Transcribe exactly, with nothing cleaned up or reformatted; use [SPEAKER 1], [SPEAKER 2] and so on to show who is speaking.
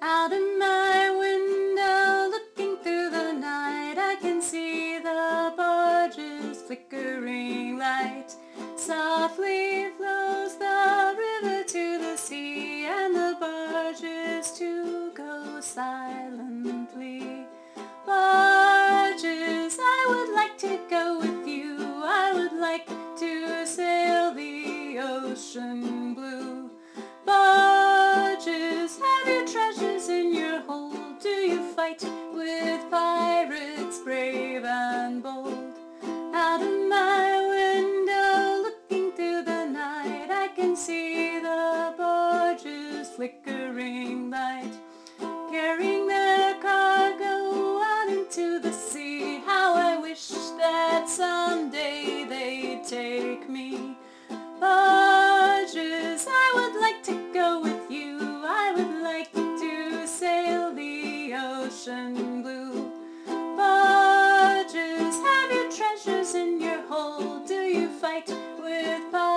[SPEAKER 1] Out of my window, looking through the night, I can see the barge's flickering light. Softly flows the river to the sea, and the barges too go silently. Barges, I would like to go with you. I would like to sail the ocean blue. Barges, have you treasures in your hold? Do you fight with pirates brave and bold? Out of my window, looking through the night, I can see the barges flickering light, carrying their cargo out into the sea. How I wish that someday they'd take me. Barges, I would like to go with you. I would like to sail the ocean blue. Barges, have you treasures in your hold? Do you fight with pirates